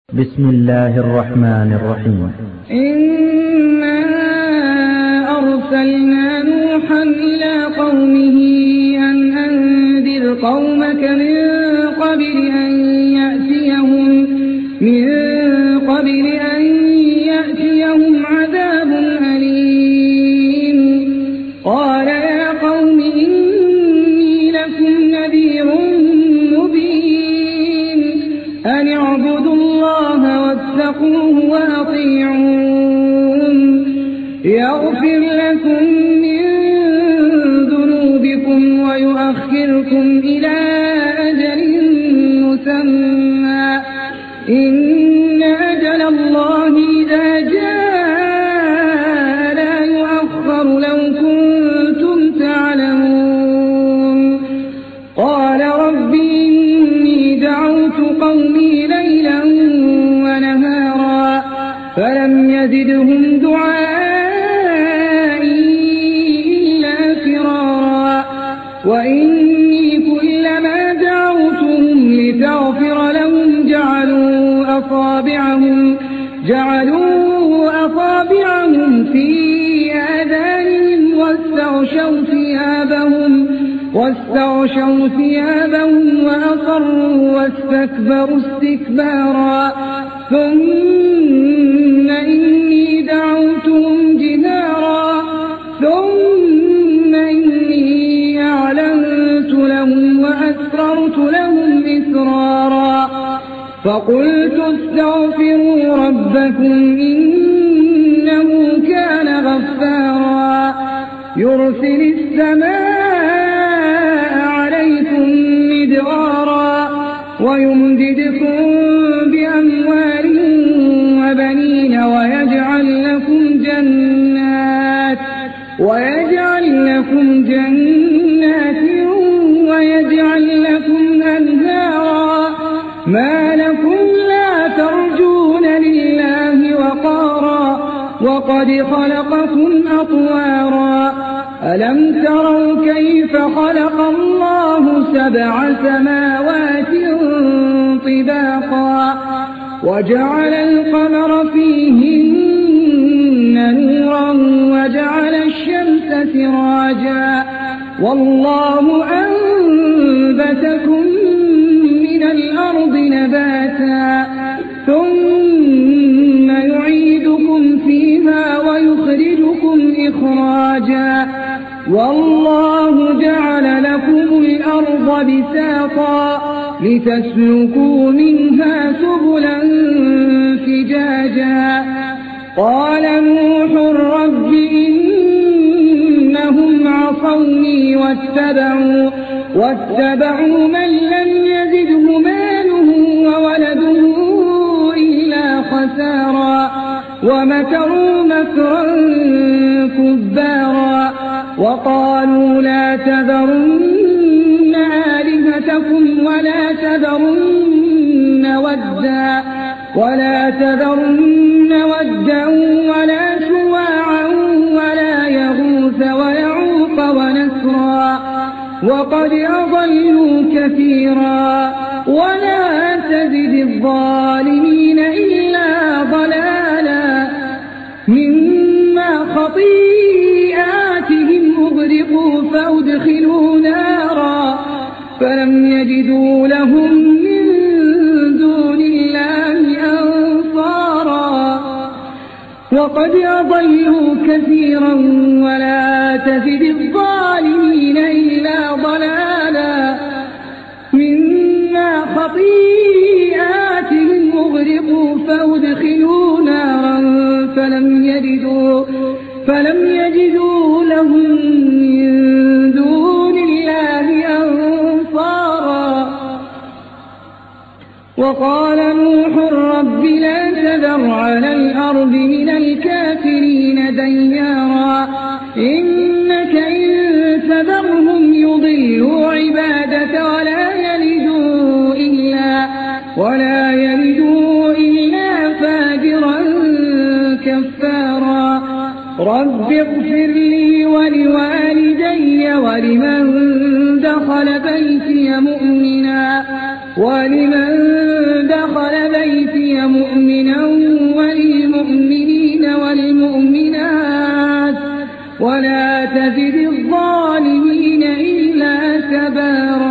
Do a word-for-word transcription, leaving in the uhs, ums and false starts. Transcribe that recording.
بسم الله الرحمن الرحيم. إنا أرسلنا نوحا إلى قومه أن أنذر قومك من قبل أن يأتيهم من قبل أن يأتيهم عذاب أليم. قال يا قوم إني لكم نذير مبين أن اعبدوا الله واتقوه وأطيعون يغفر لكم من ذنوبكم ويؤخركم إلى أجل مسمى إن أجل الله إذا جاء لا يؤخر لو كنتم تعلمون. قال رب إني دعوت قومي ليلا ونهارا فلم يزدهم دعائي إلا فرارا وإني كلما دعوتهم لتغفر لهم جعلوا أصابعهم جعلوا أصابعهم في آذانهم واستغشوا ثيابهم واستغشوا ثيابهم وأصروا واستكبروا استكبارا ثم إني دعوتهم جهارا ثم إني أعلنت لهم وأسررت لهم إسرارا فقلت استغفروا ربكم إنه كان غفارا يرسل السماء عليكم مدرارا ويمددكم بأموال وبنين ويجعل لكم جنات ويجعل لكم جنات ويجعل لكم أنهارا ما لكم لا ترجون لله وقارا وقد خلقكم أطوارا ألم تروا كيف خلق الله سبع سماوات طباقا وجعل القمر فيهن نورا وجعل الشمس سراجا والله أنبتكم من الأرض نباتا ثم يعيدكم فيها ويخرجكم إخراجا والله جعل لكم الأرض بساطا لتسلكوا منها سبلا فجاجا قال نوح رب إنهم عصوني واتبعوا, واتبعوا من لم يزده ماله وولده إلا خسارا ومكروا مكرا كبارا وقالوا لا تذرن آلهتكم ولا تذرن ودا ولا تذرن ودا ولا سواعا ولا يغوث ويعوق ونسرا وقد أضلوا كثيرا ولا تزد الظالمين إلا ضلالا مما خطيئاتهم أغرقوا فأدخلوا نارا فلم يجدوا لهم من دون الله أنصارا وقد أضلوا كثيرا ولا تزد الظالمين إلا ضلالا مما خطيئاتهم أغرقوا فأدخلوا نارا فلم يجدوا فلم يجدوا لهم من دون الله أنصارا وقال نوح رب لا تذر على الأرض من الكافرين ديارا إنك إن تذرهم يضلوا عبادك ولا يلدوا إلا ولا يلدوا إلا فاجرا كفارا رب اغفر لي ولوالدي ولمن دخل بيتي مؤمنا ولمن دخل بيتي مؤمنا المؤمنات ولا تزد الظالمين إلا تبارا.